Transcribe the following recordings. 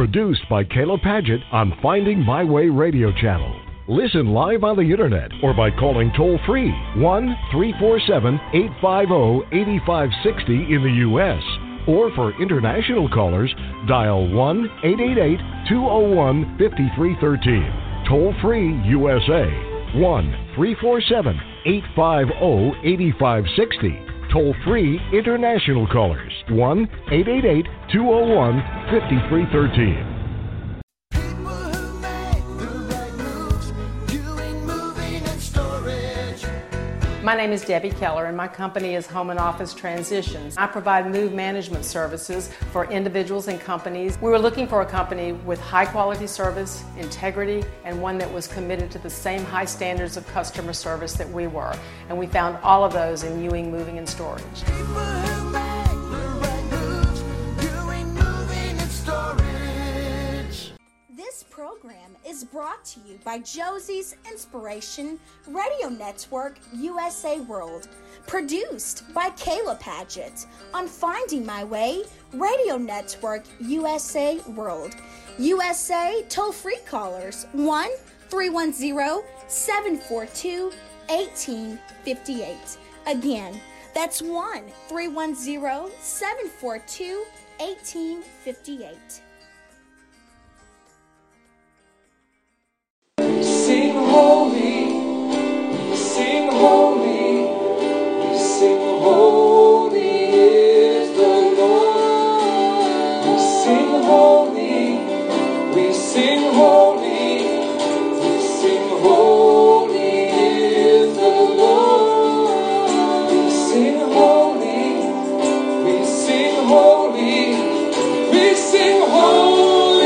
Produced by Kayla Padgett on Finding My Way radio channel. Listen live on the internet or by calling toll-free 1-347-850-8560 in the U.S. Or for international callers, dial 1-888-201-5313. Toll-free USA, 1-347-850-8560. Toll-free international callers, 1-888-201-5313. My name is Debbie Keller, and my company is Home and Office Transitions. I provide move management services for individuals and companies. We were looking for a company with high quality service, integrity, and one that was committed to the same high standards of customer service that we were. And we found all of those in Ewing Moving and Storage. This program is brought to you by Josie's Inspiration Radio Network USA World, produced by Kayla Padgett on Finding My Way Radio Network USA World. USA toll-free callers 1-310-742-1858. Again, that's 1-310-742-1858. Sing holy, we sing holy, we sing holy is the Lord. We sing holy, we sing holy, we sing holy is the Lord. We sing holy, we sing holy, we sing holy.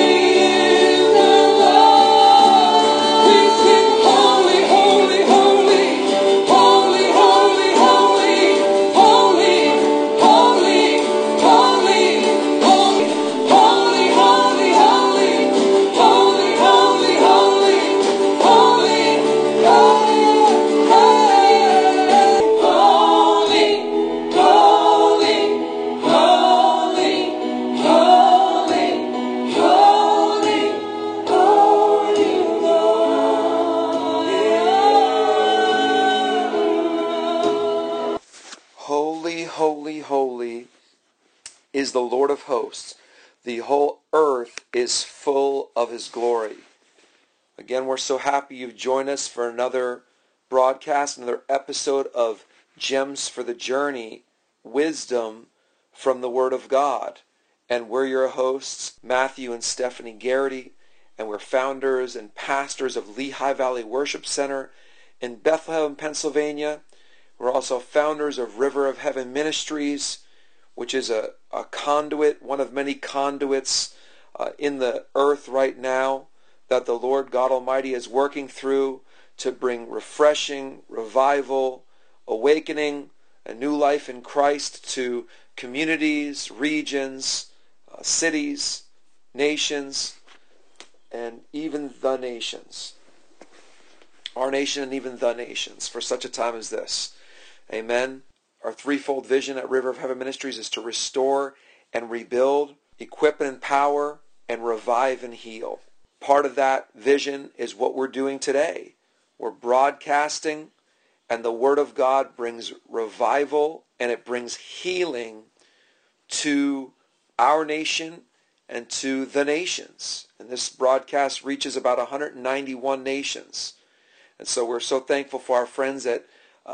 Holy, holy is the Lord of hosts. The whole earth is full of his glory. Again, we're so happy you've joined us for another broadcast, another episode of Gems for the Journey, Wisdom from the Word of God. And we're your hosts, Matthew and Stephanie Garrity, and we're founders and pastors of Lehigh Valley Worship Center in Bethlehem, Pennsylvania. We're also founders of River of Heaven Ministries, which is a conduit, one of many conduits in the earth right now that the Lord God Almighty is working through to bring refreshing, revival, awakening, a new life in Christ to communities, regions, cities, nations, and even the nations. Our nation and even the nations for such a time as this. Amen. Our threefold vision at River of Heaven Ministries is to restore and rebuild, equip and empower, and revive and heal. Part of that vision is what we're doing today. We're broadcasting, and the Word of God brings revival and it brings healing to our nation and to the nations. And this broadcast reaches about 191 nations. And so we're so thankful for our friends at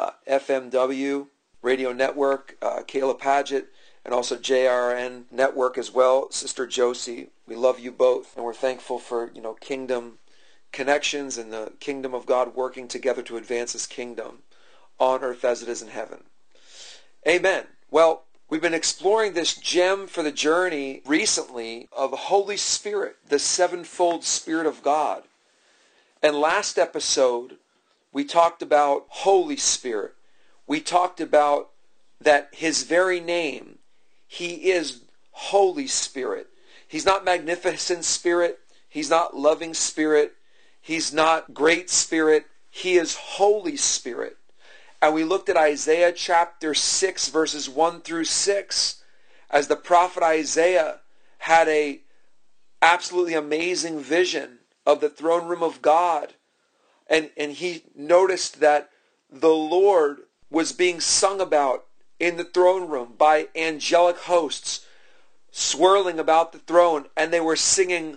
FMW Radio Network, Kayla Padgett, and also JRN Network as well, Sister Josie. We love you both, and we're thankful for kingdom connections and the kingdom of God working together to advance His kingdom on earth as it is in heaven. Amen. Well, we've been exploring this gem for the journey recently of Holy Spirit, the sevenfold Spirit of God. And last episode, we talked about Holy Spirit. We talked about that His very name, He is Holy Spirit. He's not Magnificent Spirit. He's not Loving Spirit. He's not Great Spirit. He is Holy Spirit. And we looked at Isaiah chapter 6, verses 1 through 6, as the prophet Isaiah had a absolutely amazing vision of the throne room of God. And he noticed that the Lord was being sung about in the throne room by angelic hosts swirling about the throne, and they were singing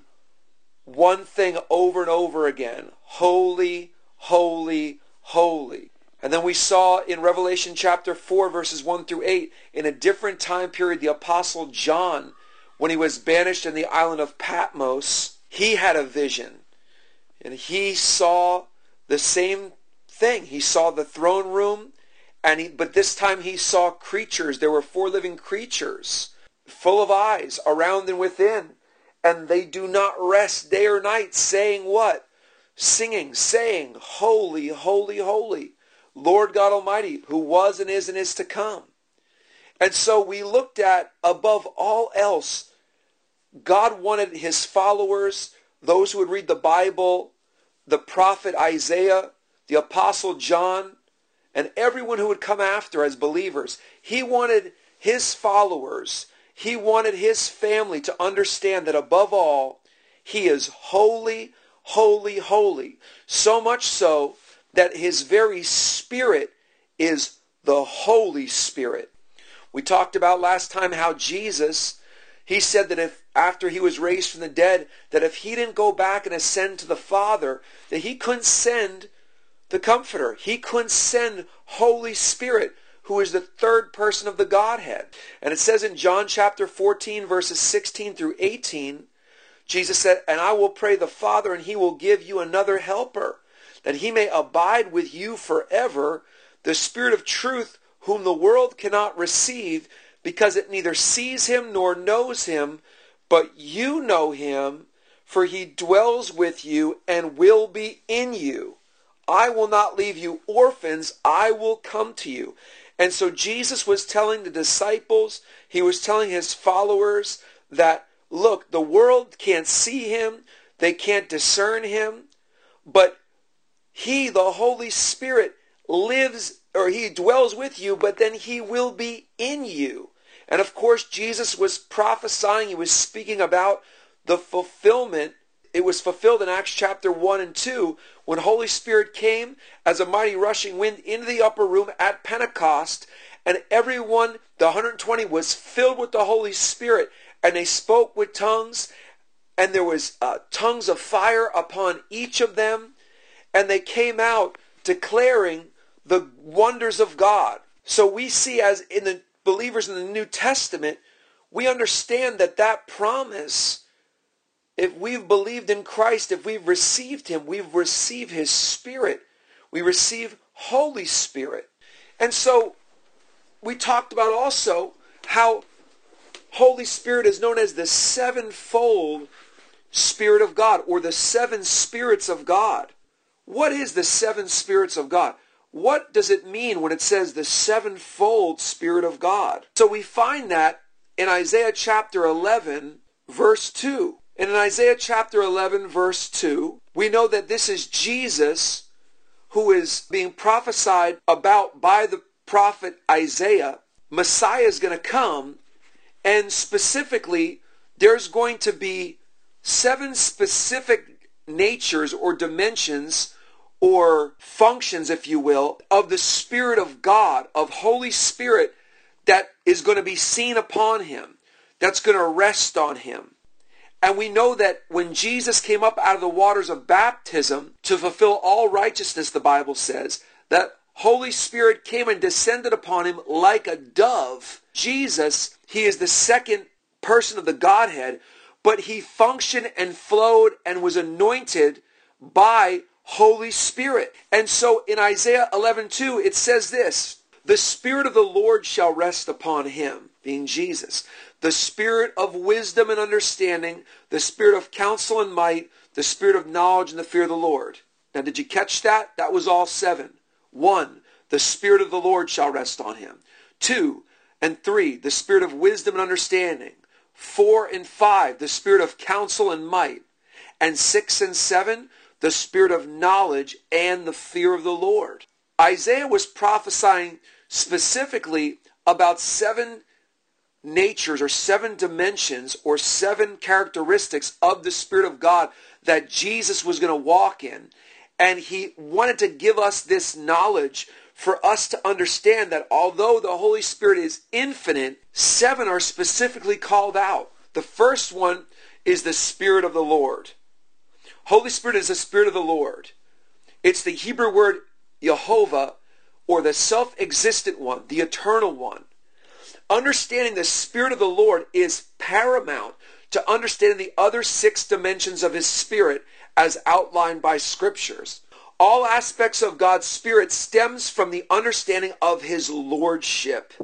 one thing over and over again: holy, holy, holy. And then we saw in Revelation chapter 4 verses 1 through 8, in a different time period, the Apostle John, when he was banished in the island of Patmos, he had a vision. And he saw the same thing. He saw the throne room, but this time he saw creatures. There were 4 living creatures, full of eyes around and within. And they do not rest day or night, saying what? Singing, saying, holy, holy, holy, Lord God Almighty, who was and is to come. And so we looked at, above all else, God wanted his followers, those who would read the Bible, the prophet Isaiah, the Apostle John, and everyone who would come after as believers. He wanted his followers, he wanted his family to understand that above all, he is holy, holy, holy. So much so that his very spirit is the Holy Spirit. We talked about last time how Jesus, he said that if after he was raised from the dead, that if he didn't go back and ascend to the Father, that he couldn't send the Comforter. He couldn't send Holy Spirit, who is the third person of the Godhead. And it says in John chapter 14, verses 16 through 18, Jesus said, and I will pray the Father, and he will give you another helper, that he may abide with you forever, the Spirit of truth, whom the world cannot receive, because it neither sees him nor knows him, but you know him, for he dwells with you and will be in you. I will not leave you orphans, I will come to you. And so Jesus was telling the disciples, he was telling his followers that, look, the world can't see him, they can't discern him, but he, the Holy Spirit, lives, or he dwells with you, but then he will be in you. And of course, Jesus was prophesying, he was speaking about the fulfillment. It was fulfilled in Acts chapter 1 and 2, when Holy Spirit came as a mighty rushing wind into the upper room at Pentecost, and everyone, the 120, was filled with the Holy Spirit, and they spoke with tongues, and there was tongues of fire upon each of them, and they came out declaring the wonders of God. So we see, as in the believers in the New Testament, we understand that that promise, if we've believed in Christ, if we've received him, we've received his Spirit. We receive Holy Spirit. And so we talked about also how Holy Spirit is known as the sevenfold Spirit of God, or the 7 spirits of God. What is the 7 spirits of God? What does it mean when it says the sevenfold Spirit of God? So we find that in Isaiah chapter 11, verse 2. And in Isaiah chapter 11, verse 2, we know that this is Jesus who is being prophesied about by the prophet Isaiah. Messiah is going to come, and specifically, there's going to be 7 specific natures or dimensions or functions, if you will, of the Spirit of God, of Holy Spirit, that is going to be seen upon him, that's going to rest on him. And we know that when Jesus came up out of the waters of baptism to fulfill all righteousness, the Bible says, that Holy Spirit came and descended upon him like a dove. Jesus, he is the second person of the Godhead, but he functioned and flowed and was anointed by Holy Spirit. And so in Isaiah 11:2, it says this, the Spirit of the Lord shall rest upon him, being Jesus, the Spirit of wisdom and understanding, the Spirit of counsel and might, the Spirit of knowledge and the fear of the Lord. Now, did you catch that? That was all 7. 1, the Spirit of the Lord shall rest on him. 2 and 3, the Spirit of wisdom and understanding. 4 and 5, the Spirit of counsel and might. And 6 and 7, the Spirit of knowledge and the fear of the Lord. Isaiah was prophesying specifically about 7 natures or 7 dimensions or 7 characteristics of the Spirit of God that Jesus was going to walk in. And he wanted to give us this knowledge for us to understand that although the Holy Spirit is infinite, 7 are specifically called out. The first one is the Spirit of the Lord. Holy Spirit is the Spirit of the Lord. It's the Hebrew word Yehovah, or the self-existent one, the eternal one. Understanding the Spirit of the Lord is paramount to understanding the other 6 dimensions of his Spirit as outlined by Scriptures. All aspects of God's Spirit stems from the understanding of his lordship.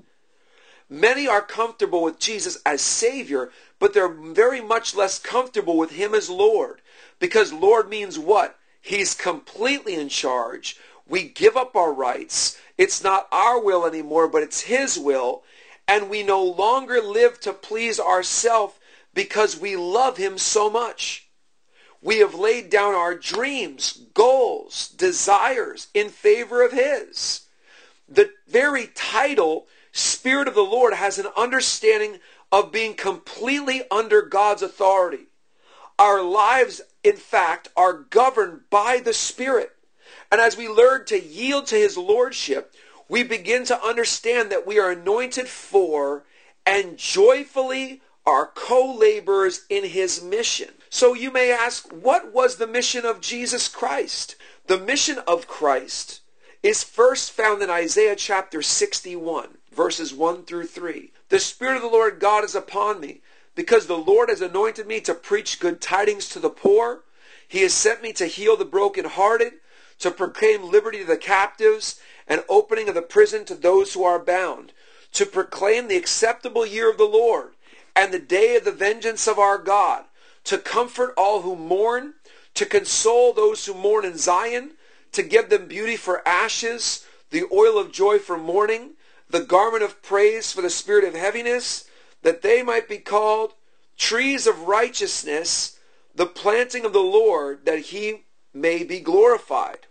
Many are comfortable with Jesus as Savior, but they're very much less comfortable with him as Lord. Because Lord means what? He's completely in charge. We give up our rights. It's not our will anymore, but it's his will. And we no longer live to please ourselves because we love him so much. We have laid down our dreams, goals, desires in favor of his. The very title, Spirit of the Lord, has an understanding of being completely under God's authority. Our lives, in fact, are governed by the Spirit. And as we learn to yield to his lordship, we begin to understand that we are anointed for and joyfully are co-laborers in his mission. So you may ask, what was the mission of Jesus Christ? The mission of Christ is first found in Isaiah chapter 61, verses 1 through 3. The Spirit of the Lord God is upon me, because the Lord has anointed me to preach good tidings to the poor. He has sent me to heal the brokenhearted, to proclaim liberty to the captives, and opening of the prison to those who are bound, to proclaim the acceptable year of the Lord, and the day of the vengeance of our God, to comfort all who mourn, to console those who mourn in Zion, to give them beauty for ashes, the oil of joy for mourning, the garment of praise for the spirit of heaviness, that they might be called trees of righteousness, the planting of the Lord, that he may be glorified.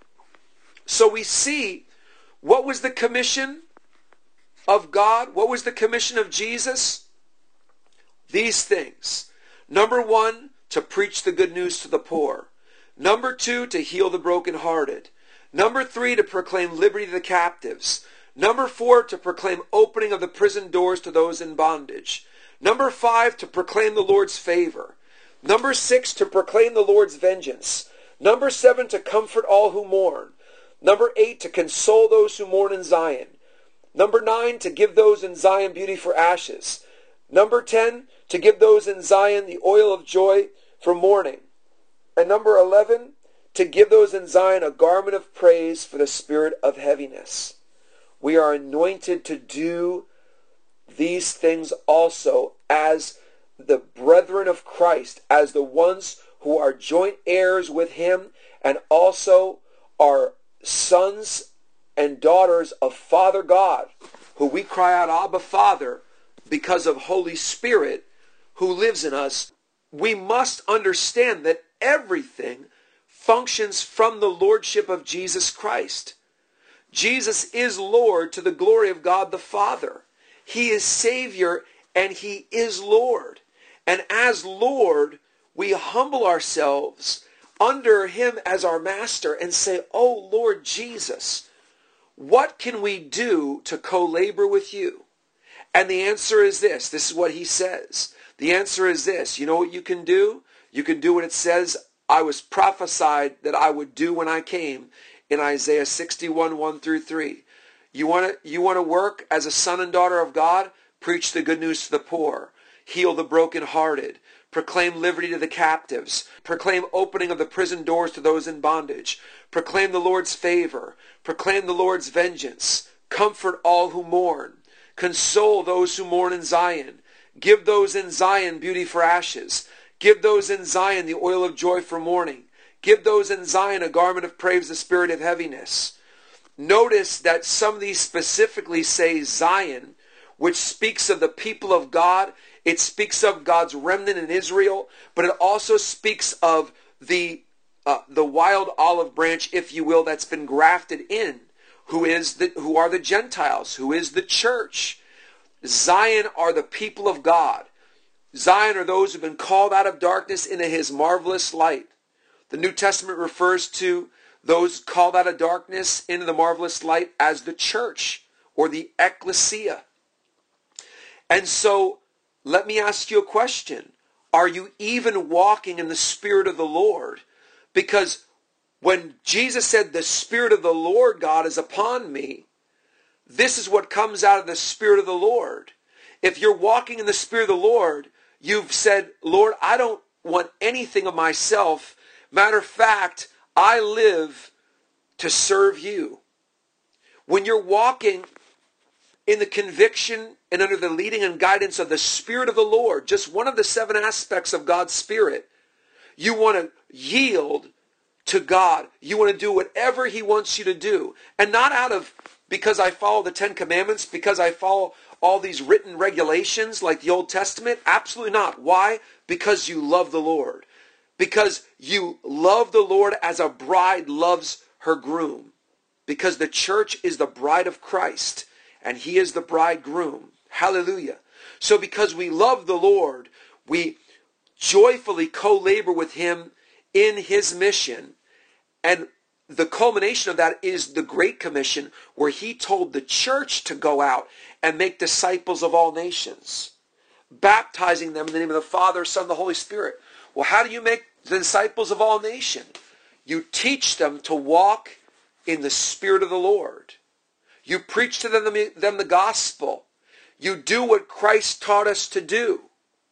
So we see, what was the commission of God? What was the commission of Jesus? These things. Number 1, to preach the good news to the poor. Number 2, to heal the brokenhearted. Number 3, to proclaim liberty to the captives. Number 4, to proclaim opening of the prison doors to those in bondage. Number 5, to proclaim the Lord's favor. Number 6, to proclaim the Lord's vengeance. Number 7, to comfort all who mourn. Number 8, to console those who mourn in Zion. Number 9, to give those in Zion beauty for ashes. Number 10, to give those in Zion the oil of joy for mourning. And number 11, to give those in Zion a garment of praise for the spirit of heaviness. We are anointed to do these things also as the brethren of Christ, as the ones who are joint heirs with him, and also are sons and daughters of Father God, who we cry out, Abba, Father, because of Holy Spirit who lives in us. We must understand that everything functions from the lordship of Jesus Christ. Jesus is Lord to the glory of God the Father. He is Savior and he is Lord. And as Lord, we humble ourselves under him as our master and say, oh Lord Jesus, what can we do to co-labor with you? And the answer is this. This is what he says. The answer is this. You know what you can do? You can do what it says I was prophesied that I would do when I came in Isaiah 61, 1 through 3. You want to work as a son and daughter of God? Preach the good news to the poor. Heal the brokenhearted. Proclaim liberty to the captives. Proclaim opening of the prison doors to those in bondage. Proclaim the Lord's favor. Proclaim the Lord's vengeance. Comfort all who mourn. Console those who mourn in Zion. Give those in Zion beauty for ashes. Give those in Zion the oil of joy for mourning. Give those in Zion a garment of praise, the spirit of heaviness. Notice that some of these specifically say Zion, which speaks of the people of God. It speaks of God's remnant in Israel, but it also speaks of the wild olive branch, if you will, that's been grafted in, who are the Gentiles, who is the church. Zion are the people of God. Zion are those who have been called out of darkness into his marvelous light. The New Testament refers to those called out of darkness into the marvelous light as the church or the ecclesia. And so, let me ask you a question. Are you even walking in the Spirit of the Lord? Because when Jesus said, the Spirit of the Lord God is upon me, this is what comes out of the Spirit of the Lord. If you're walking in the Spirit of the Lord, you've said, Lord, I don't want anything of myself. Matter of fact, I live to serve you. When you're walking in the conviction and under the leading and guidance of the Spirit of the Lord, just one of the 7 aspects of God's Spirit, you want to yield to God. You want to do whatever he wants you to do. And not out of, because I follow the 10 Commandments, because I follow all these written regulations like the Old Testament. Absolutely not. Why? Because you love the Lord. Because you love the Lord as a bride loves her groom. Because the church is the bride of Christ, and he is the bridegroom. Hallelujah. So because we love the Lord, we joyfully co-labor with him in his mission. And the culmination of that is the Great Commission, where he told the church to go out and make disciples of all nations, baptizing them in the name of the Father, Son, and the Holy Spirit. Well, how do you make the disciples of all nations? You teach them to walk in the Spirit of the Lord. You preach to them the gospel. You do what Christ taught us to do.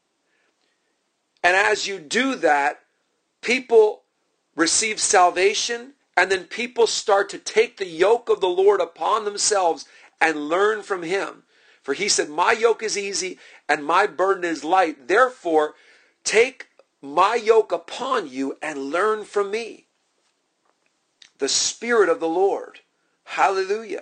And as you do that, people receive salvation, and then people start to take the yoke of the Lord upon themselves and learn from him. For he said, my yoke is easy and my burden is light. Therefore, take my yoke upon you and learn from me. The Spirit of the Lord. Hallelujah.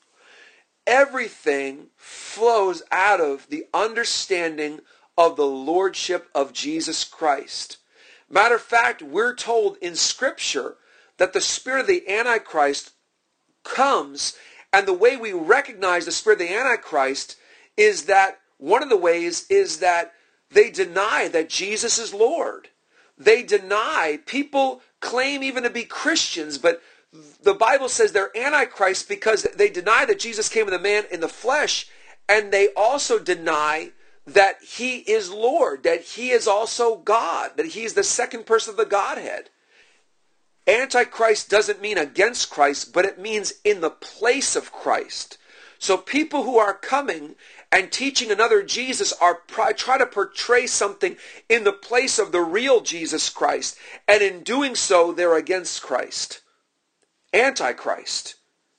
Everything flows out of the understanding of the Lordship of Jesus Christ. Matter of fact, we're told in Scripture that the spirit of the Antichrist comes, and the way we recognize the spirit of the Antichrist is that one of the ways is that they deny that Jesus is Lord. They deny, people claim even to be Christians, but the Bible says they're Antichrist because they deny that Jesus came as a man in the flesh, and they also deny that he is Lord, that he is also God, that he is the second person of the Godhead. Antichrist doesn't mean against Christ, but it means in the place of Christ. So people who are coming and teaching another Jesus are try to portray something in the place of the real Jesus Christ. And in doing so, they're against Christ. Antichrist.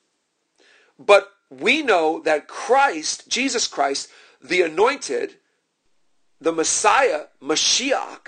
But we know that Christ, Jesus Christ, the anointed, the Messiah, Mashiach,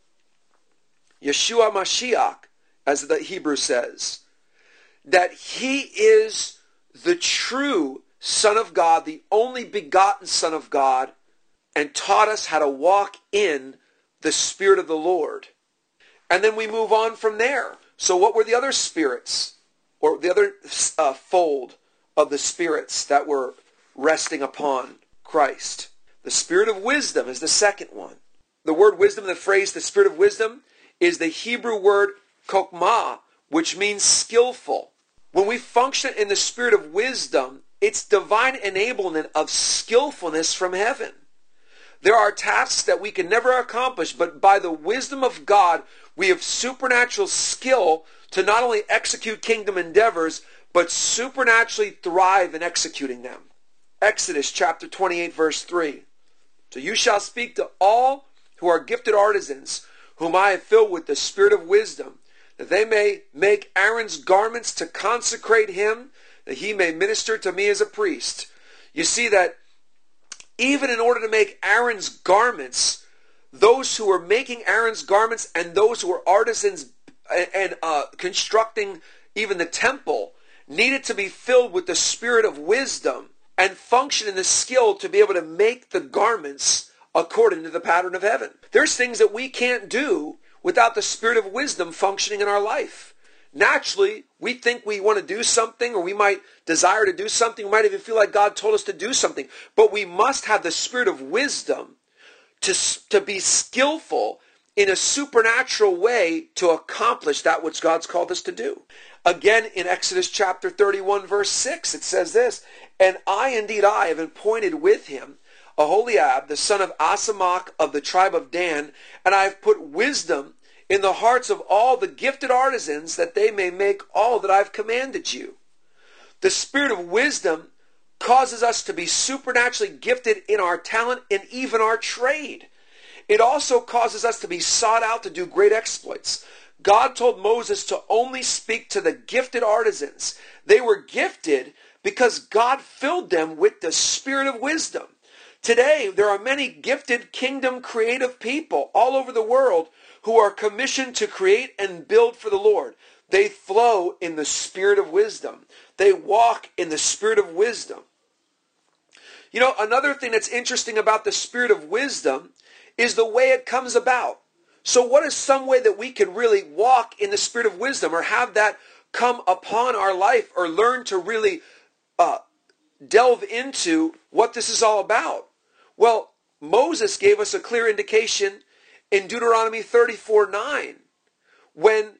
Yeshua Mashiach, as the Hebrew says, that he is the true Son of God, the only begotten Son of God, and taught us how to walk in the Spirit of the Lord. And then we move on from there. So what were the other spirits, or the other fold of the spirits that were resting upon Christ? The Spirit of wisdom is the second one. The word wisdom, the phrase the Spirit of wisdom, is the Hebrew word chokmah, which means skillful. When we function in the Spirit of wisdom, it's divine enablement of skillfulness from heaven. There are tasks that we can never accomplish, but by the wisdom of God, we have supernatural skill to not only execute kingdom endeavors, but supernaturally thrive in executing them. Exodus chapter 28, verse 3. So you shall speak to all who are gifted artisans, whom I have filled with the spirit of wisdom, that they may make Aaron's garments to consecrate him, that he may minister to me as a priest. You see that even in order to make Aaron's garments, those who were making Aaron's garments and those who were artisans and constructing even the temple needed to be filled with the spirit of wisdom and function in the skill to be able to make the garments according to the pattern of heaven. There's things that we can't do without the spirit of wisdom functioning in our life. naturally, we think we want to do something, or we might desire to do something. We might even feel like God told us to do something. But we must have the spirit of wisdom to be skillful in a supernatural way to accomplish that which God's called us to do. Again, in Exodus chapter 31, verse 6, it says this, "And I, indeed I, have appointed with him Aholiab, the son of Asamach of the tribe of Dan, and I have put wisdom in the hearts of all the gifted artisans, that they may make all that I've commanded you." The spirit of wisdom causes us to be supernaturally gifted in our talent and even our trade. It also causes us to be sought out to do great exploits. God told Moses to only speak to the gifted artisans. They were gifted because God filled them with the spirit of wisdom. Today, there are many gifted kingdom creative people all over the world who are commissioned to create and build for the Lord. They flow in the spirit of wisdom. They walk in the spirit of wisdom. You know, another thing that's interesting about the spirit of wisdom is the way it comes about. So what is some way that we can really walk in the spirit of wisdom, or have that come upon our life, or learn to really delve into what this is all about? Well, Moses gave us a clear indication in Deuteronomy 34:9, when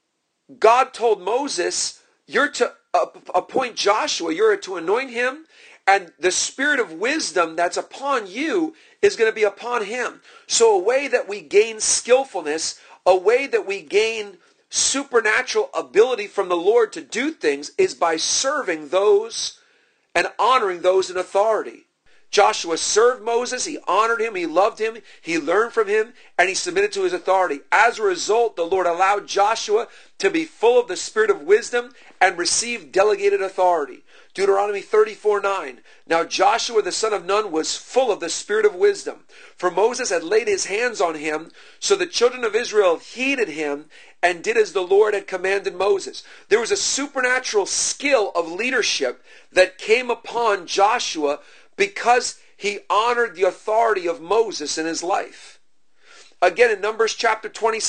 God told Moses, you're to appoint Joshua, you're to anoint him, and the spirit of wisdom that's upon you is going to be upon him. So a way that we gain skillfulness, a way that we gain supernatural ability from the Lord to do things, is by serving those and honoring those in authority. Joshua served Moses, he honored him, he loved him, he learned from him, and he submitted to his authority. As a result, the Lord allowed Joshua to be full of the spirit of wisdom and receive delegated authority. Deuteronomy 34:9. Now Joshua the son of Nun was full of the spirit of wisdom, for Moses had laid his hands on him, so the children of Israel heeded him and did as the Lord had commanded Moses. There was a supernatural skill of leadership that came upon Joshua because he honored the authority of Moses in his life. Again, in Numbers chapter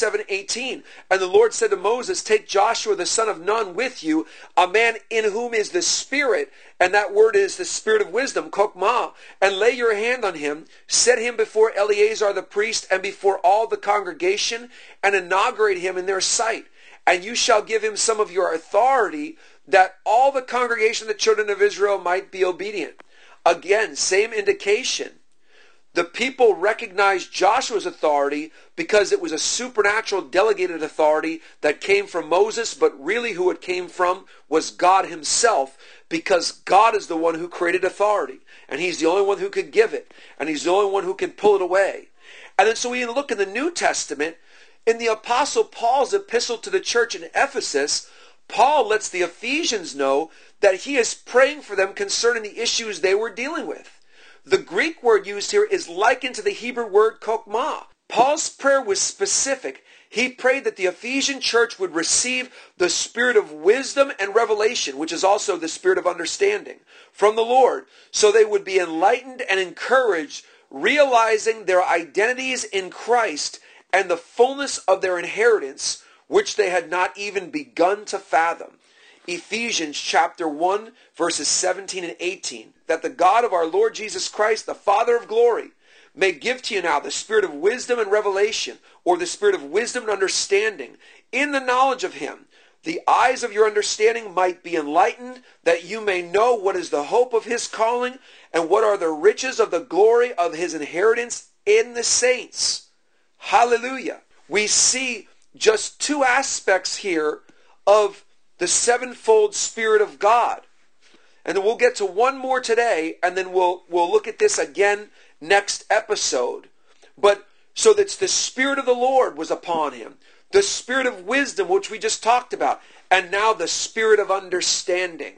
27:18, "And the Lord said to Moses, take Joshua the son of Nun with you, a man in whom is the spirit," and that word is the spirit of wisdom, kokmah, "and lay your hand on him, set him before Eleazar the priest and before all the congregation, and inaugurate him in their sight. And you shall give him some of your authority, that all the congregation of the children of Israel might be obedient." Again, same indication. The people recognized Joshua's authority because it was a supernatural delegated authority that came from Moses, but really who it came from was God himself, because God is the one who created authority, and he's the only one who could give it, and he's the only one who can pull it away. And then so we look in the New Testament, in the Apostle Paul's epistle to the church in Ephesus, Paul lets the Ephesians know that he is praying for them concerning the issues they were dealing with. The Greek word used here is likened to the Hebrew word kokmah. Paul's prayer was specific. He prayed that the Ephesian church would receive the spirit of wisdom and revelation, which is also the spirit of understanding, from the Lord, so they would be enlightened and encouraged, realizing their identities in Christ and the fullness of their inheritance, which they had not even begun to fathom. Ephesians chapter 1, verses 17 and 18. "That the God of our Lord Jesus Christ, the Father of glory, may give to you now the spirit of wisdom and revelation," or the spirit of wisdom and understanding, "in the knowledge of him. The eyes of your understanding might be enlightened, that you may know what is the hope of his calling, and what are the riches of the glory of his inheritance in the saints." Hallelujah. We see just two aspects here of the sevenfold Spirit of God. And then we'll get to one more today, and then we'll look at this again next episode. But so that's the Spirit of the Lord was upon him, the Spirit of wisdom, which we just talked about, and now the Spirit of understanding.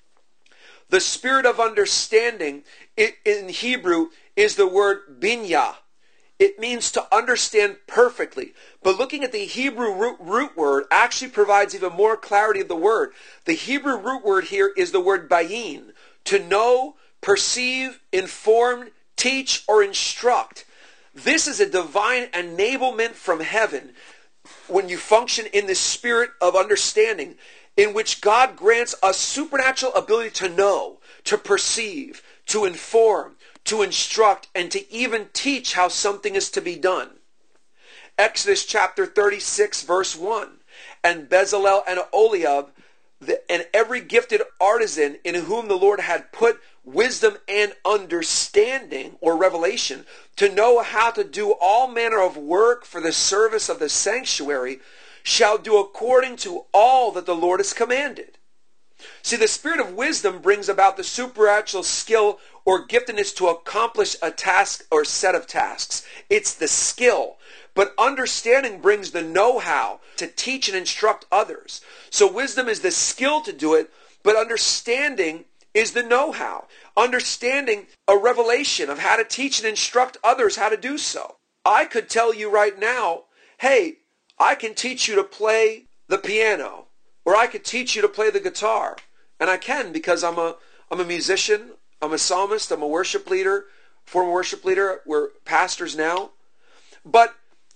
The Spirit of understanding in Hebrew is the word binyah. It means to understand perfectly. But looking at the Hebrew root word actually provides even more clarity of the word. The Hebrew root word here is the word bayin, to know, perceive, inform, teach, or instruct. This is a divine enablement from heaven. when you function in the spirit of understanding, in which God grants us supernatural ability to know, to perceive, to inform, to instruct, and to even teach how something is to be done. Exodus chapter 36, verse 1. And Bezalel and Oholiab, and every gifted artisan in whom the Lord had put wisdom and understanding, or revelation, to know how to do all manner of work for the service of the sanctuary, shall do according to all that the Lord has commanded. See, the spirit of wisdom brings about the supernatural skill or giftedness to accomplish a task or set of tasks. It's the skill. But understanding brings the know-how to teach and instruct others. So wisdom is the skill to do it, but understanding is the know-how. Understanding a revelation of how to teach and instruct others how to do so. I could tell you right now, hey, I can teach you to play the piano, or I could teach you to play the guitar. And I can, because I'm a musician, I'm a psalmist, I'm a worship leader, former worship leader, we're pastors now. But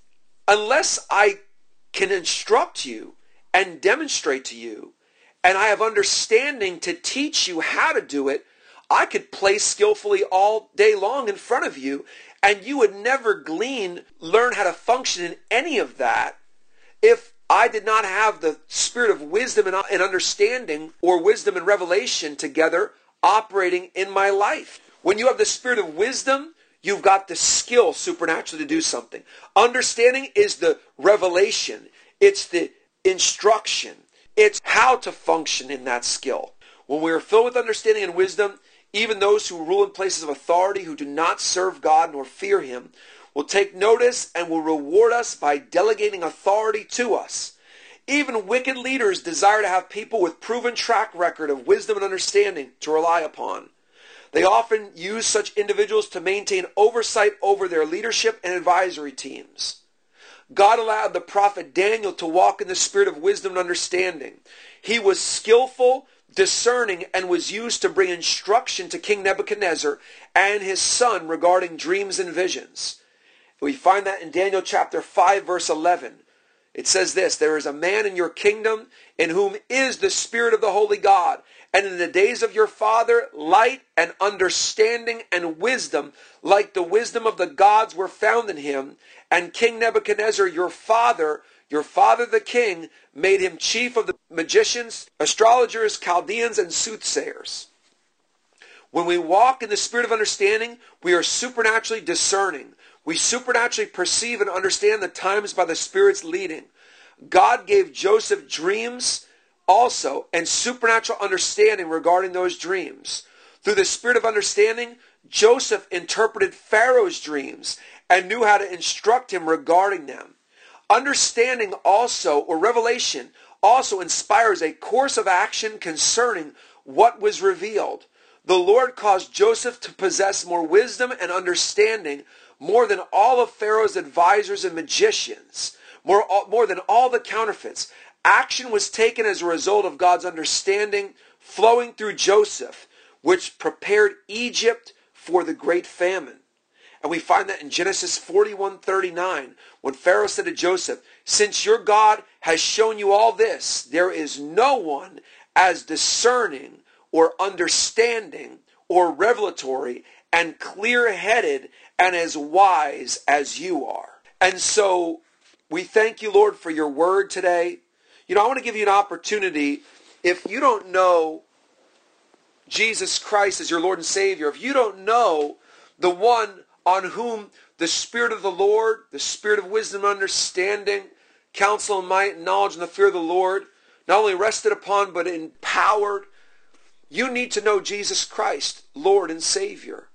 unless I can instruct you and demonstrate to you, and I have understanding to teach you how to do it, I could play skillfully all day long in front of you, and you would never learn how to function in any of that if I did not have the spirit of wisdom and understanding, or wisdom and revelation together operating in my life. When you have the spirit of wisdom, you've got the skill supernaturally to do something. Understanding is the revelation. It's the instruction. It's how to function in that skill. When we are filled with understanding and wisdom, even those who rule in places of authority, who do not serve God nor fear him, will take notice and will reward us by delegating authority to us. Even wicked leaders desire to have people with proven track record of wisdom and understanding to rely upon. They often use such individuals to maintain oversight over their leadership and advisory teams. God allowed the prophet Daniel to walk in the spirit of wisdom and understanding. He was skillful, discerning, and was used to bring instruction to King Nebuchadnezzar and his son regarding dreams and visions. We find that in Daniel chapter 5, verse 11. It says this, "There is a man in your kingdom in whom is the Spirit of the Holy God, and in the days of your father light and understanding and wisdom, like the wisdom of the gods, were found in him. And King Nebuchadnezzar, your father the king, made him chief of the magicians, astrologers, Chaldeans, and soothsayers." When we walk in the spirit of understanding, we are supernaturally discerning. We supernaturally perceive and understand the times by the Spirit's leading. God gave Joseph dreams also, and supernatural understanding regarding those dreams. Through the spirit of understanding, Joseph interpreted Pharaoh's dreams and knew how to instruct him regarding them. Understanding also, or revelation, also inspires a course of action concerning what was revealed. The Lord caused Joseph to possess more wisdom and understanding, more than all of Pharaoh's advisors and magicians, more than all the counterfeits. Action was taken as a result of God's understanding flowing through Joseph, which prepared Egypt for the great famine. And we find that in Genesis 41:39, when Pharaoh said to Joseph, "Since your God has shown you all this, there is no one as discerning or understanding or revelatory and clear-headed and as wise as you are." And so we thank you, Lord, for your word today. I want to give you an opportunity. If you don't know Jesus Christ as your Lord and Savior, if you don't know the one on whom the Spirit of the Lord, the Spirit of wisdom and understanding, counsel and might, and knowledge and the fear of the Lord, not only rested upon but empowered, you need to know Jesus Christ, Lord and Savior.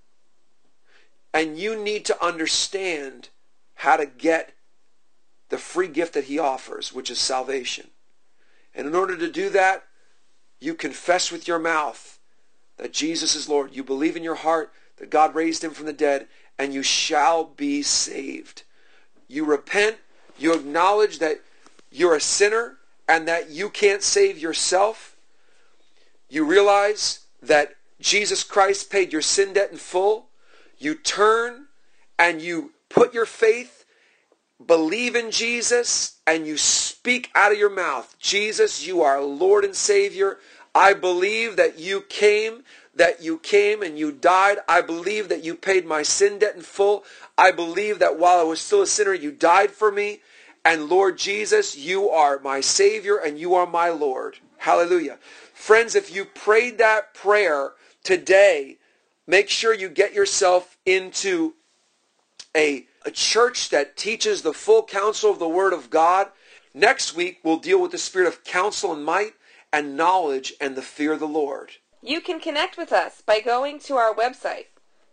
And you need to understand how to get the free gift that he offers, which is salvation. And in order to do that, you confess with your mouth that Jesus is Lord. You believe in your heart that God raised him from the dead, and you shall be saved. You repent, you acknowledge that you're a sinner and that you can't save yourself. You realize that Jesus Christ paid your sin debt in full. You turn and you put your faith believe in Jesus and you speak out of your mouth, Jesus, you are Lord and Savior. I believe that you came and you died. I believe that you paid my sin debt in full. I believe that while I was still a sinner, you died for me. And Lord Jesus, you are my Savior and you are my Lord. Hallelujah. Friends, if you prayed that prayer today, make sure you get yourself into a church that teaches the full counsel of the Word of God. Next week, we'll deal with the spirit of counsel and might and knowledge and the fear of the Lord. You can connect with us by going to our website,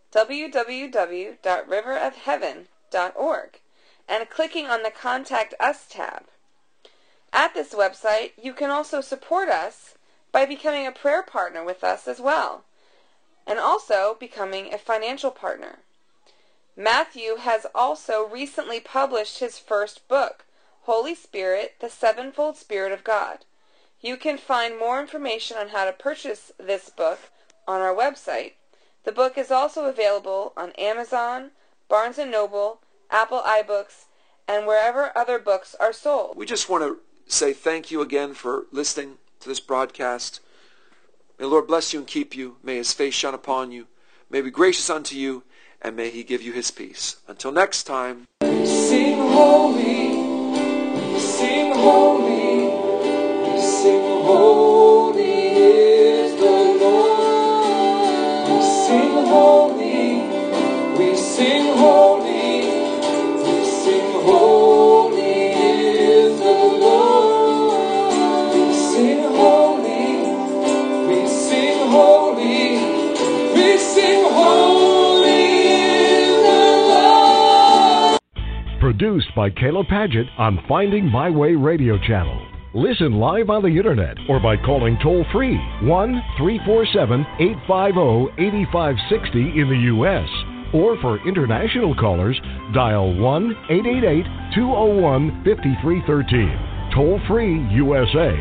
www.riverofheaven.org, and clicking on the Contact Us tab. At this website, you can also support us by becoming a prayer partner with us as well, and also becoming a financial partner. Matthew has also recently published his first book, Holy Spirit, the Sevenfold Spirit of God. You can find more information on how to purchase this book on our website. The book is also available on Amazon, Barnes & Noble, Apple iBooks, and wherever other books are sold. We just want to say thank you again for listening to this broadcast. May the Lord bless you and keep you. May His face shine upon you. May He be gracious unto you, and may He give you His peace. Until next time. We sing holy, we sing holy, we sing holy is the Lord. We sing holy, we sing holy, we sing holy is the Lord. We sing holy, we sing holy, we sing holy is the Lord. Produced by Kayla Paget on Finding My Way Radio Channel. Listen live on the internet or by calling toll-free 1-347-850-8560 in the U.S. Or for international callers, dial 1-888-201-5313. Toll-free USA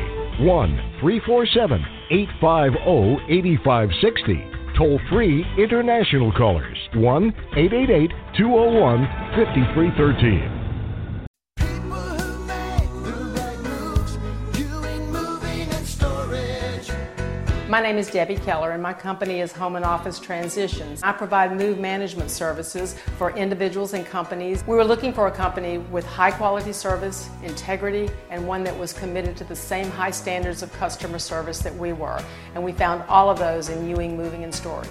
1-347-850-8560. Toll-free international callers 1-888-201-5313. My name is Debbie Keller and my company is Home and Office Transitions. I provide move management services for individuals and companies. We were looking for a company with high quality service, integrity, and one that was committed to the same high standards of customer service that we were. And we found all of those in Ewing Moving and Storage.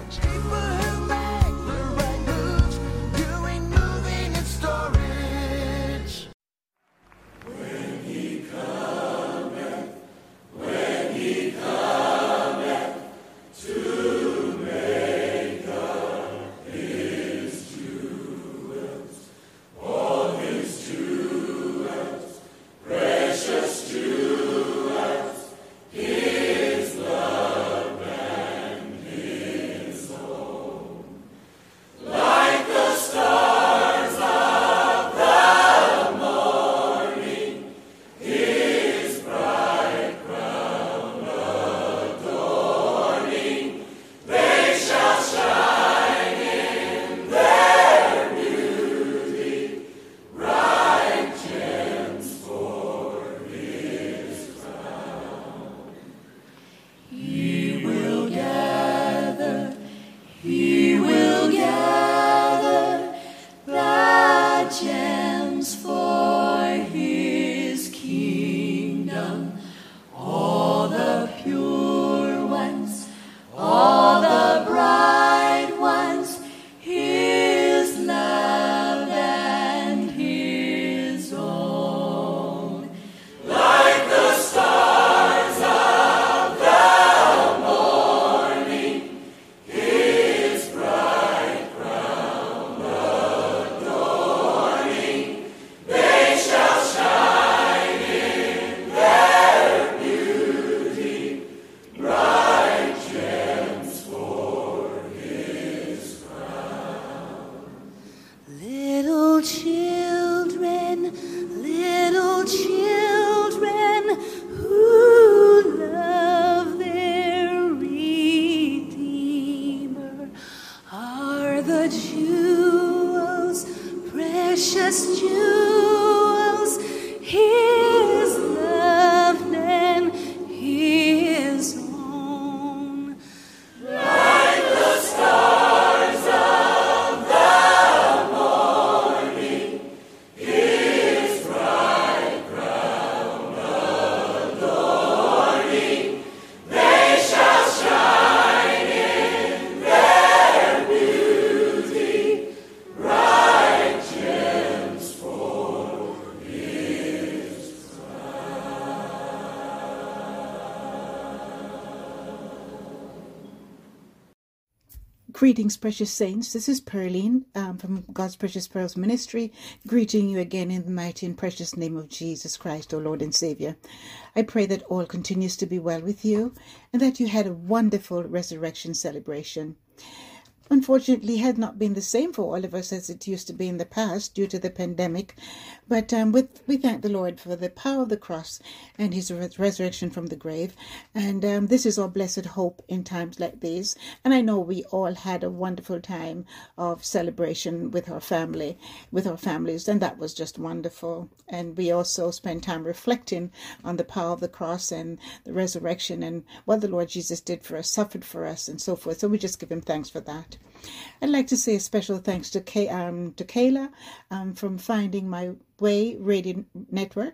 Greetings, precious saints. This is Pearline from God's Precious Pearls Ministry, greeting you again in the mighty and precious name of Jesus Christ, our Lord and Savior. I pray that all continues to be well with you and that you had a wonderful resurrection celebration. Unfortunately, it had not been the same for all of us as it used to be in the past due to the pandemic. But we thank the Lord for the power of the cross and his resurrection from the grave. And this is our blessed hope in times like these. And I know we all had a wonderful time of celebration with our families, and that was just wonderful. And we also spent time reflecting on the power of the cross and the resurrection and what the Lord Jesus did for us, suffered for us, and so forth. So we just give him thanks for that. I'd like to say a special thanks to Kayla from Finding My Way Radio Network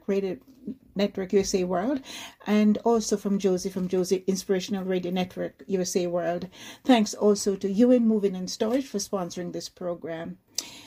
USA World, and also from Josie Inspirational Radio Network USA World. Thanks also to UN Moving and Storage for sponsoring this program.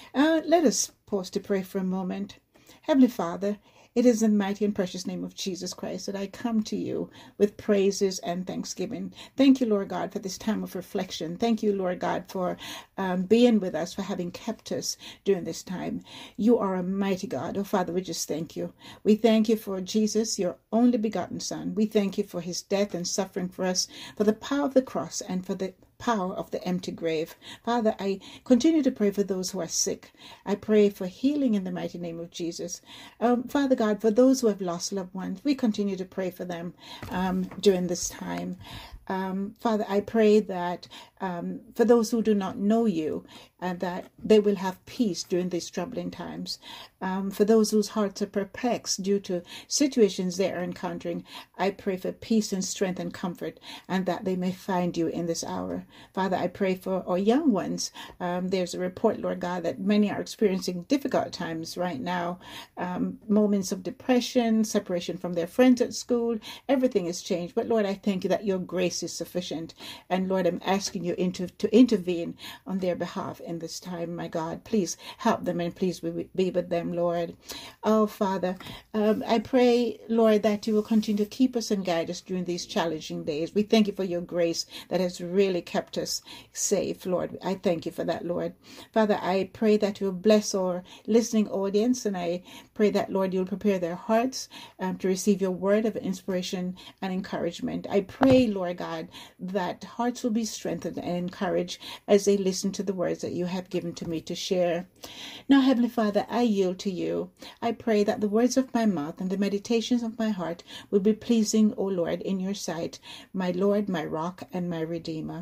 Let us pause to pray for a moment. Heavenly Father, it is in the mighty and precious name of Jesus Christ that I come to you with praises and thanksgiving. Thank you, Lord God, for this time of reflection. Thank you, Lord God, for being with us, for having kept us during this time. You are a mighty God. Oh, Father, we just thank you. We thank you for Jesus, your only begotten Son. We thank you for his death and suffering for us, for the power of the cross and for the power of the empty grave. Father, I continue to pray for those who are sick. I pray for healing in the mighty name of Jesus. Father God, for those who have lost loved ones, we continue to pray for them during this time. Father, I pray that for those who do not know you, that they will have peace during these troubling times. For those whose hearts are perplexed due to situations they are encountering, I pray for peace and strength and comfort, and that they may find you in this hour. Father, I pray for our young ones. There's a report, Lord God, that many are experiencing difficult times right now, moments of depression, separation from their friends at school. Everything has changed. But Lord, I thank you that your grace is sufficient. And Lord, I'm asking you to intervene on their behalf in this time, my God. Please help them and please be with them, Lord. Oh, Father, I pray, Lord, that you will continue to keep us and guide us during these challenging days. We thank you for your grace that has really kept us safe, Lord. I thank you for that, Lord. Father, I pray that you'll bless our listening audience, and I pray that, Lord, you'll prepare their hearts to receive your word of inspiration and encouragement. I pray, Lord God, that hearts will be strengthened and encouraged as they listen to the words that you have given to me to share. Now, Heavenly Father, I yield to you. I pray that the words of my mouth and the meditations of my heart will be pleasing, O Lord, in your sight, my Lord, my rock, and my Redeemer.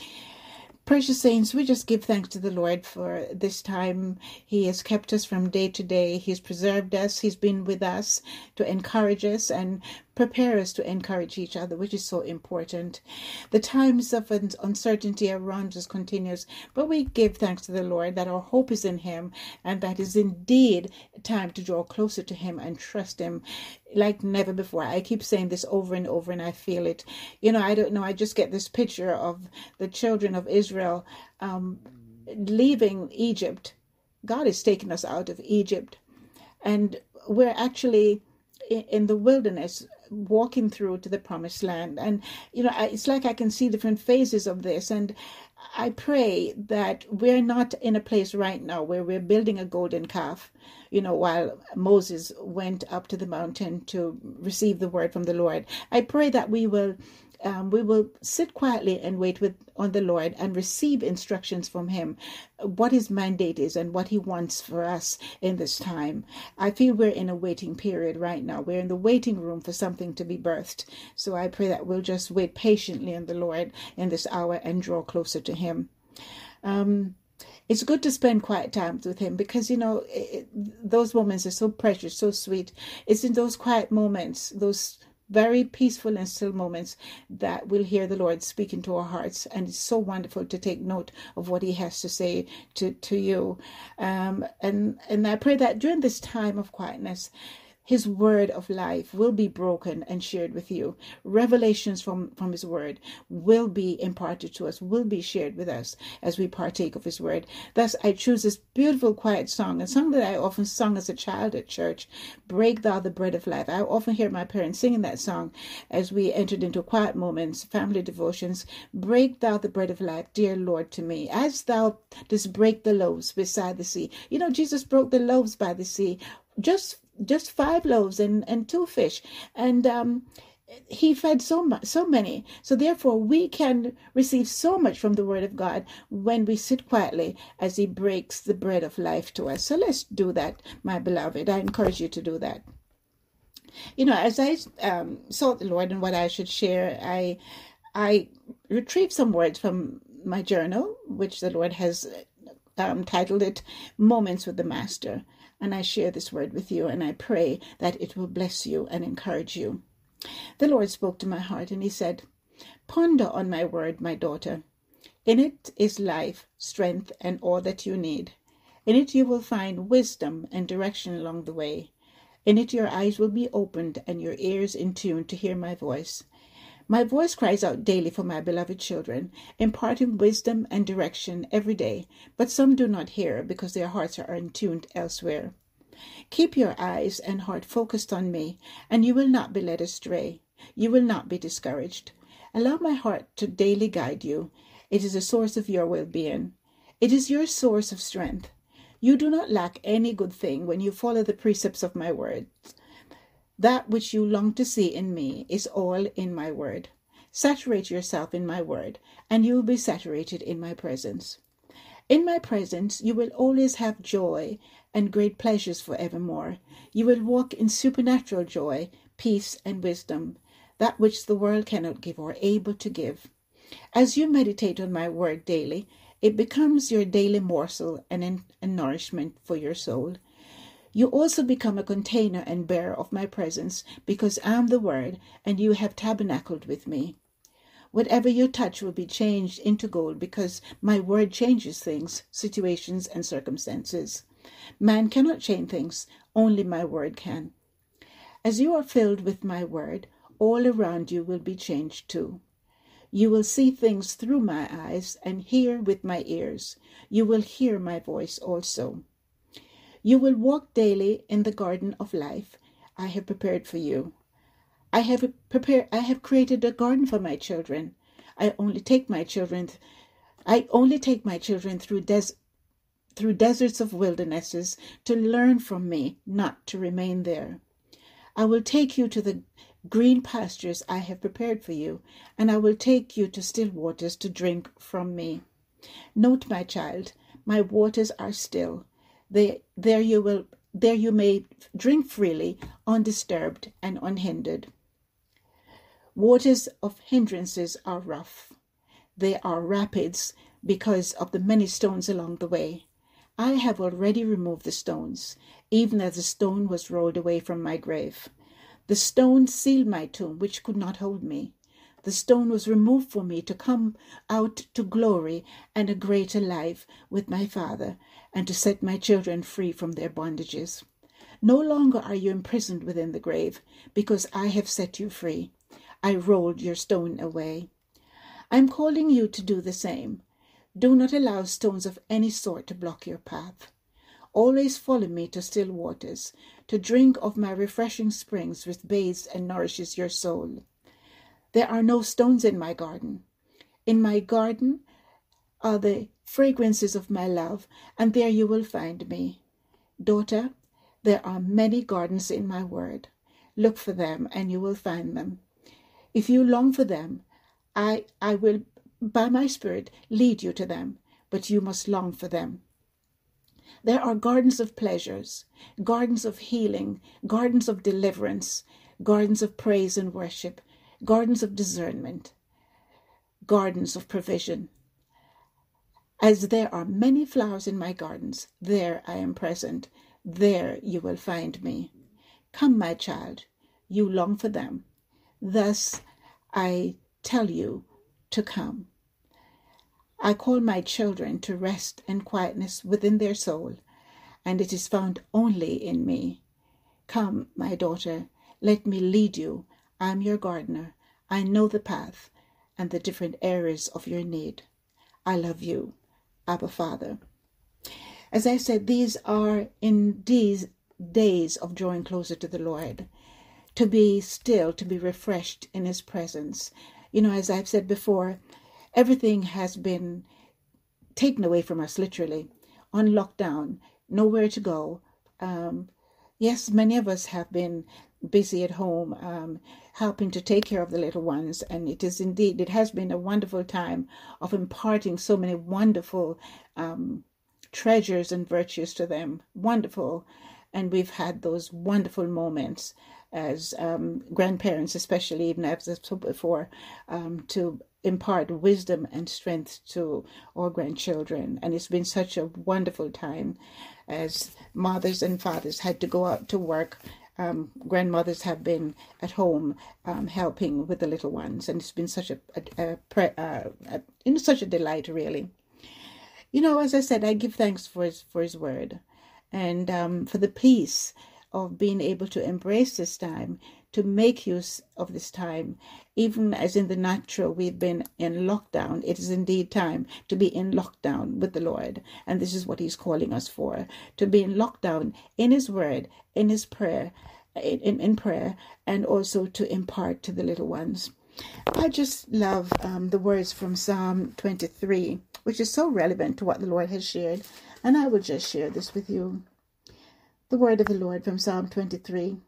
Precious saints, we just give thanks to the Lord for this time. He has kept us from day to day. He's preserved us. He's been with us to encourage us and prepare us to encourage each other, which is so important. The times of uncertainty around us continues, but we give thanks to the Lord that our hope is in him, and that is indeed time to draw closer to him and trust him like never before. I keep saying this over and over, and I feel it. I don't know, I just get this picture of the children of Israel leaving Egypt. God has taken us out of Egypt, and we're actually in the wilderness, walking through to the promised land. And it's like I can see different phases of this, and I pray that we're not in a place right now where we're building a golden calf, while Moses went up to the mountain to receive the word from the Lord. I pray that we will sit quietly and wait on the Lord and receive instructions from him, what his mandate is and what he wants for us in this time. I feel we're in a waiting period right now. We're in the waiting room for something to be birthed. So I pray that we'll just wait patiently on the Lord in this hour and draw closer to him. It's good to spend quiet times with him because, those moments are so precious, so sweet. It's in those quiet moments, those very peaceful and still moments, that we'll hear the Lord speak into our hearts. And it's so wonderful to take note of what he has to say to you. And I pray that during this time of quietness, His word of life will be broken and shared with you. Revelations from his word will be imparted to us, will be shared with us as we partake of his word. Thus, I choose this beautiful, quiet song, a song that I often sung as a child at church, Break Thou the Bread of Life. I often hear my parents singing that song as we entered into quiet moments, family devotions. Break Thou the bread of life, dear Lord, to me, as Thou dost break the loaves beside the sea. You know, Jesus broke the loaves by the sea, just 5 loaves and 2 fish, and he fed so many. So therefore we can receive so much from the word of God when we sit quietly as he breaks the bread of life to us. So let's do that, my beloved. I encourage you to do that. You know, as I sought the Lord and what I should share, I retrieved some words from my journal, which the Lord has titled it Moments with the Master. And I share this word with you, and I pray that it will bless you and encourage you. The Lord spoke to my heart, and he said, Ponder on my word, my daughter. In it is life, strength, and all that you need. In it you will find wisdom and direction along the way. In it your eyes will be opened and your ears in tune to hear my voice. My voice cries out daily for my beloved children, imparting wisdom and direction every day, but some do not hear because their hearts are untuned elsewhere. Keep your eyes and heart focused on me, and you will not be led astray. You will not be discouraged. Allow my heart to daily guide you. It is a source of your well-being. It is your source of strength. You do not lack any good thing when you follow the precepts of my word. That which you long to see in me is all in my word. Saturate yourself in my word, and you will be saturated in my presence. In my presence, you will always have joy and great pleasures forevermore. You will walk in supernatural joy, peace, and wisdom, that which the world cannot give or able to give. As you meditate on my word daily, it becomes your daily morsel and a nourishment for your soul. You also become a container and bearer of my presence, because I am the Word, and you have tabernacled with me. Whatever you touch will be changed into gold, because my word changes things, situations, and circumstances. Man cannot change things, only my word can. As you are filled with my word, all around you will be changed too. You will see things through my eyes and hear with my ears. You will hear my voice also. You will walk daily in the garden of life I have prepared for you. I have created a garden for my children. I only take my children through deserts of wildernesses to learn from me, not to remain there. I will take you to the green pastures I have prepared for you, and I will take you to still waters to drink from me. Note, my child, my waters are still. There you may drink freely, undisturbed and unhindered. Waters of hindrances are rough. They are rapids because of the many stones along the way. I have already removed the stones, even as the stone was rolled away from my grave. The stone sealed my tomb, which could not hold me. The stone was removed for me to come out to glory and a greater life with my Father, and to set my children free from their bondages. No longer are you imprisoned within the grave, because I have set you free. I rolled your stone away. I am calling you to do the same. Do not allow stones of any sort to block your path. Always follow me to still waters, to drink of my refreshing springs which bathes and nourishes your soul. There are no stones in my garden. In my garden are the fragrances of my love, and there you will find me. Daughter, there are many gardens in my word. Look for them, and you will find them. If you long for them, I will, by my Spirit, lead you to them, but you must long for them. There are gardens of pleasures, gardens of healing, gardens of deliverance, gardens of praise and worship, gardens of discernment, gardens of provision. As there are many flowers in my gardens, there I am present. There you will find me. Come, my child, you long for them. Thus I tell you to come. I call my children to rest and quietness within their soul, and it is found only in me. Come, my daughter, let me lead you. I'm your gardener. I know the path and the different areas of your need. I love you, Abba Father. As I said, these are in these days of drawing closer to the Lord, to be still, to be refreshed in His presence. You know, as I've said before, everything has been taken away from us, literally, on lockdown, nowhere to go. Yes, many of us have been busy at home, helping to take care of the little ones, and it has been a wonderful time of imparting so many wonderful treasures and virtues to them. Wonderful. And we've had those wonderful moments as grandparents, especially, even as I've said before, to impart wisdom and strength to our grandchildren. And it's been such a wonderful time as mothers and fathers had to go out to work. Grandmothers have been at home helping with the little ones, and it's been such such a delight, really. You know, as I said, I give thanks for His word, and for the peace of being able to embrace this time, to make use of this time. Even as in the natural we've been in lockdown, it is indeed time to be in lockdown with the Lord. And this is what He's calling us for, to be in lockdown in His word, in His prayer, in prayer, and also to impart to the little ones. I just love the words from Psalm 23, which is so relevant to what the Lord has shared. And I will just share this with you. The word of the Lord from Psalm 23.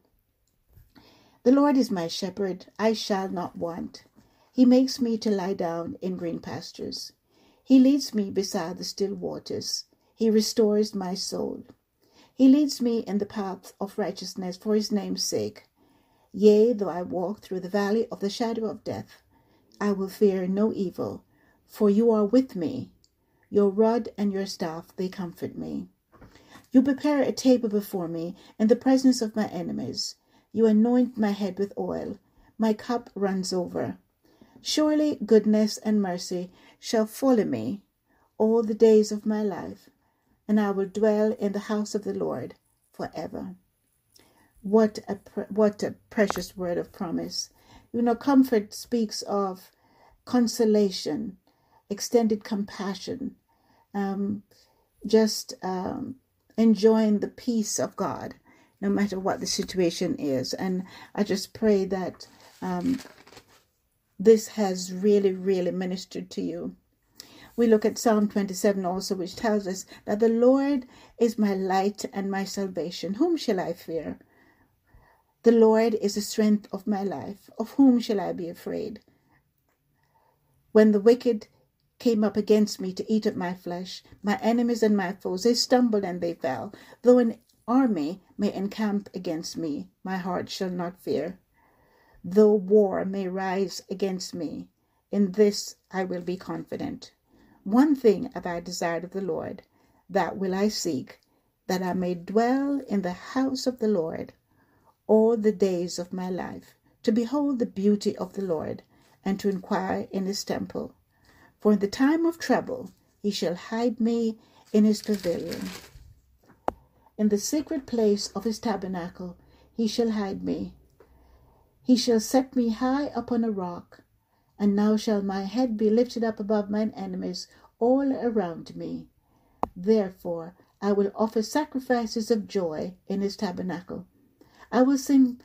The Lord is my shepherd, I shall not want. He makes me to lie down in green pastures. He leads me beside the still waters. He restores my soul. He leads me in the path of righteousness for His name's sake. Yea, though I walk through the valley of the shadow of death, I will fear no evil, for You are with me. Your rod and your staff, they comfort me. You prepare a table before me in the presence of my enemies. You anoint my head with oil. My cup runs over. Surely goodness and mercy shall follow me all the days of my life, and I will dwell in the house of the Lord forever. What a precious word of promise. You know, comfort speaks of consolation, extended compassion, enjoying the peace of God, no matter what the situation is. And I just pray that this has really, really ministered to you. We look at Psalm 27 also, which tells us that the Lord is my light and my salvation. Whom shall I fear? The Lord is the strength of my life. Of whom shall I be afraid? When the wicked came up against me to eat up my flesh, my enemies and my foes, they stumbled and they fell. Though an army may encamp against me, my heart shall not fear. Though war may rise against me, in this I will be confident. One thing have I desired of the Lord, that will I seek, that I may dwell in the house of the Lord all the days of my life, to behold the beauty of the Lord, and to inquire in His temple. For in the time of trouble He shall hide me in His pavilion. In the secret place of His tabernacle He shall hide me. He shall set me high upon a rock, and now shall my head be lifted up above mine enemies all around me. Therefore I will offer sacrifices of joy in His tabernacle. I will sing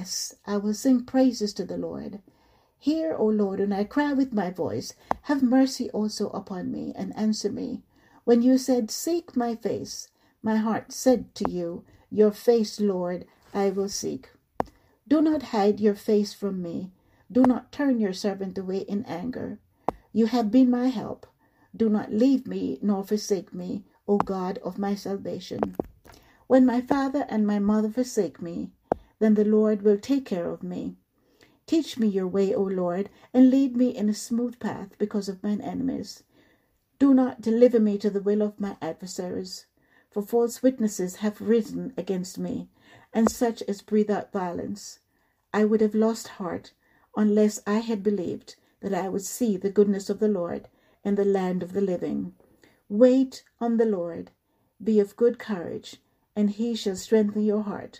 praises to the Lord. Hear, O Lord, when I cry with my voice. Have mercy also upon me, and answer me. When you said, Seek my face, my heart said to you, Your face, Lord, I will seek. Do not hide your face from me. Do not turn your servant away in anger. You have been my help. Do not leave me nor forsake me, O God of my salvation. When my father and my mother forsake me, then the Lord will take care of me. Teach me your way, O Lord, and lead me in a smooth path because of mine enemies. Do not deliver me to the will of my adversaries, for false witnesses have risen against me, and such as breathe out violence. I would have lost heart unless I had believed that I would see the goodness of the Lord in the land of the living. Wait on the Lord, be of good courage, and He shall strengthen your heart.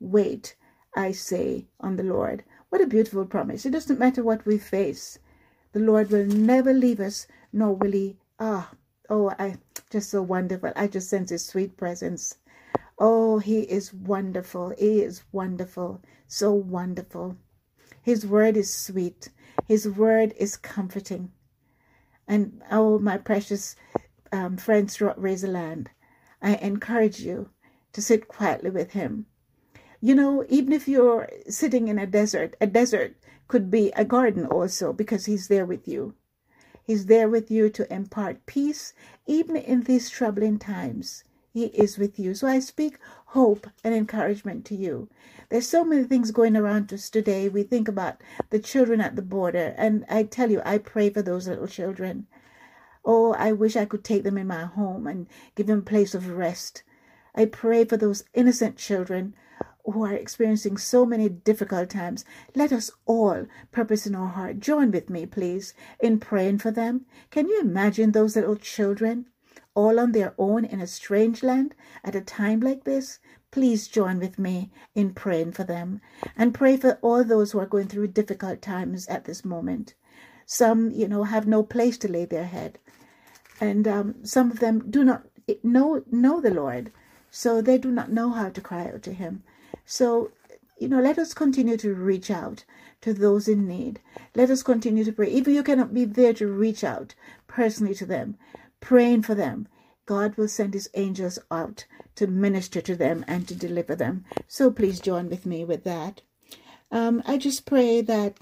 Wait, I say, on the Lord. What a beautiful promise. It doesn't matter what we face. The Lord will never leave us, nor will he. Just so wonderful. I just sense his sweet presence. Oh, he is wonderful. He is wonderful. So wonderful. His word is sweet. His word is comforting. And oh, my precious friends throughout Raise the Land, I encourage you to sit quietly with him. You know, even if you're sitting in a desert could be a garden also, because he's there with you. He's there with you to impart peace, even in these troubling times. He is with you. So I speak hope and encouragement to you. There's so many things going around us today. We think about the children at the border. And I tell you, I pray for those little children. Oh, I wish I could take them in my home and give them a place of rest. I pray for those innocent children who are experiencing so many difficult times. Let us all purpose in our heart. Join with me, please, in praying for them. Can you imagine those little children all on their own in a strange land at a time like this? Please join with me in praying for them, and pray for all those who are going through difficult times at this moment. Some, have no place to lay their head, and some of them do not know the Lord, so they do not know how to cry out to him. So, let us continue to reach out to those in need. Let us continue to pray. Even you cannot be there to reach out personally to them, praying for them. God will send his angels out to minister to them and to deliver them. So please join with me with that. I just pray that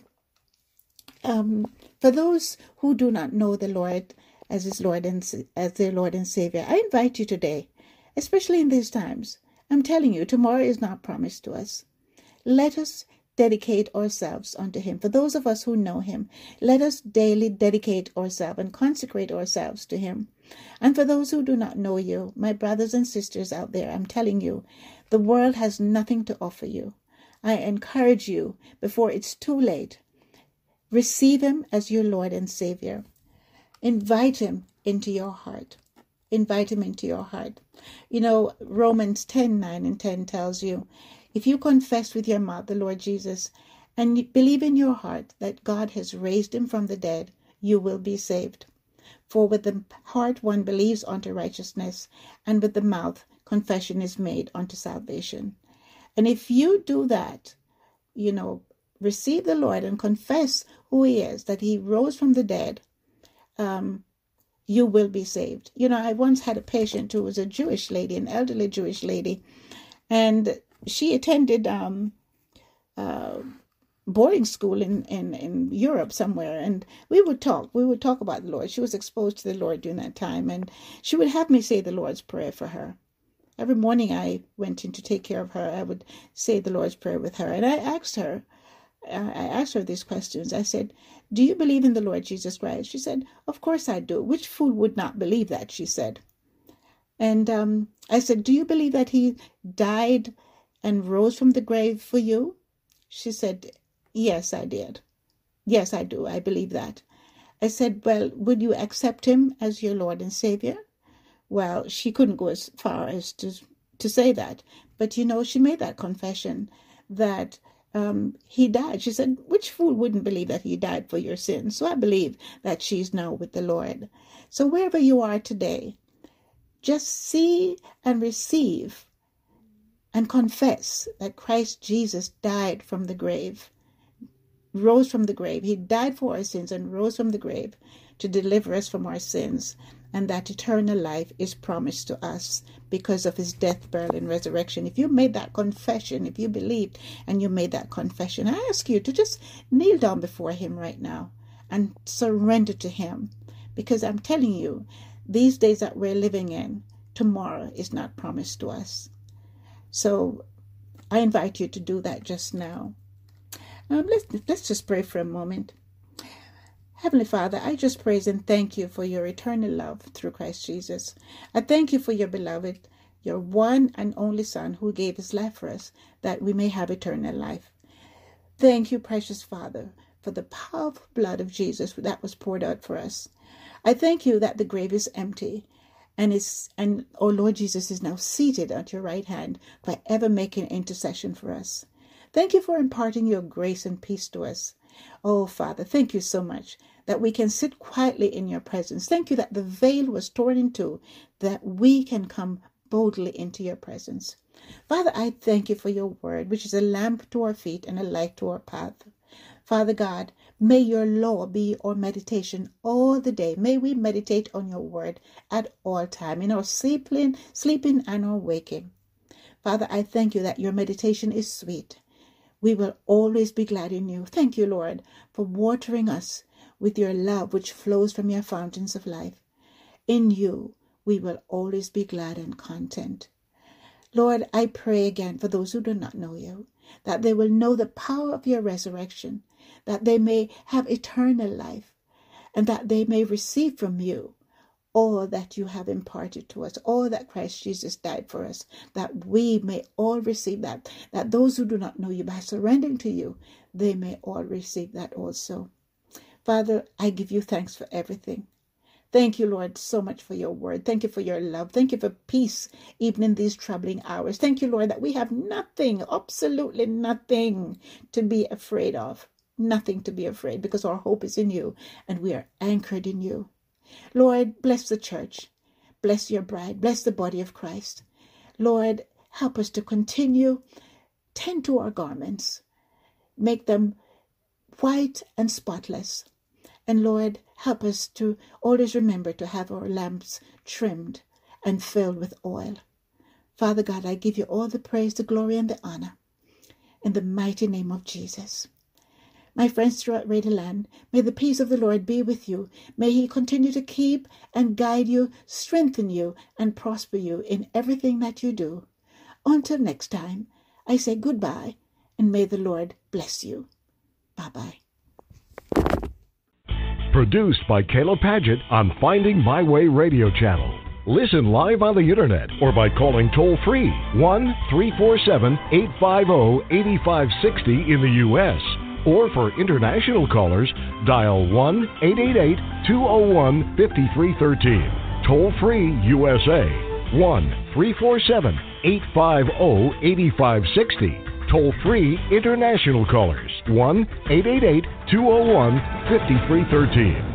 for those who do not know the Lord as their Lord and Savior, I invite you today, especially in these times. I'm telling you, tomorrow is not promised to us. Let us dedicate ourselves unto him. For those of us who know him, let us daily dedicate ourselves and consecrate ourselves to him. And for those who do not know you, my brothers and sisters out there, I'm telling you, the world has nothing to offer you. I encourage you, before it's too late, receive him as your Lord and Savior. Invite him into your heart. Invite him into your heart. Romans 10:9 and 10 tells you, if you confess with your mouth the Lord Jesus and believe in your heart that God has raised him from the dead, you will be saved. For with the heart one believes unto righteousness, and with the mouth confession is made unto salvation. And if you do that, receive the Lord and confess who he is, that he rose from the dead, you will be saved. I once had a patient who was a Jewish lady, an elderly Jewish lady, and she attended boarding school in Europe somewhere, and we would talk about the Lord. She was exposed to the Lord during that time, and she would have me say the Lord's Prayer for her. Every morning I went in to take care of her, I would say the Lord's Prayer with her, and I asked her these questions. I said, do you believe in the Lord Jesus Christ? She said, of course I do. Which fool would not believe that? She said. And I said, do you believe that he died and rose from the grave for you? She said, yes, I did. Yes, I do. I believe that. I said, well, would you accept him as your Lord and Savior? Well, she couldn't go as far as to say that. But, she made that confession that he died. She said, which fool wouldn't believe that he died for your sins? So I believe that she's now with the Lord. So wherever you are today, just see and receive and confess that Christ Jesus died from the grave, rose from the grave. He died for our sins and rose from the grave to deliver us from our sins, and that eternal life is promised to us because of his death, burial, and resurrection. If you made that confession, if you believed and you made that confession, I ask you to just kneel down before him right now and surrender to him, because I'm telling you, these days that we're living in, tomorrow is not promised to us. So I invite you to do that just now. Let's just pray for a moment. Heavenly Father, I just praise and thank you for your eternal love through Christ Jesus. I thank you for your beloved, your one and only Son, who gave his life for us, that we may have eternal life. Thank you, precious Father, for the powerful blood of Jesus that was poured out for us. I thank you that the grave is empty, and our Lord Jesus is now seated at your right hand, forever making intercession for us. Thank you for imparting your grace and peace to us. Oh, Father, thank you so much that we can sit quietly in your presence. Thank you that the veil was torn in two, that we can come boldly into your presence. Father, I thank you for your word, which is a lamp to our feet and a light to our path. Father God, may your law be our meditation all the day. May we meditate on your word at all time, in our sleeping and our waking. Father, I thank you that your meditation is sweet. We will always be glad in you. Thank you, Lord, for watering us with your love, which flows from your fountains of life. In you, we will always be glad and content. Lord, I pray again for those who do not know you, that they will know the power of your resurrection, that they may have eternal life, and that they may receive from you all that you have imparted to us, all that Christ Jesus died for us, that we may all receive that those who do not know you, by surrendering to you, they may all receive that also. Father, I give you thanks for everything. Thank you, Lord, so much for your word. Thank you for your love. Thank you for peace, even in these troubling hours. Thank you, Lord, that we have nothing, absolutely nothing to be afraid of. Nothing to be afraid, because our hope is in you and we are anchored in you. Lord, bless the church. Bless your bride. Bless the body of Christ. Lord, help us to continue. Tend to our garments. Make them white and spotless. And Lord, help us to always remember to have our lamps trimmed and filled with oil. Father God, I give you all the praise, the glory, and the honor in the mighty name of Jesus. My friends throughout Radio Land, may the peace of the Lord be with you. May he continue to keep and guide you, strengthen you, and prosper you in everything that you do. Until next time, I say goodbye, and may the Lord bless you. Bye-bye. Produced by Kayla Paget on Finding My Way Radio Channel. Listen live on the internet or by calling toll-free 1-347-850-8560 in the U.S. Or for international callers, dial 1-888-201-5313. Toll-free USA, 1-347-850-8560. Toll-free international callers, 1-888-201-5313.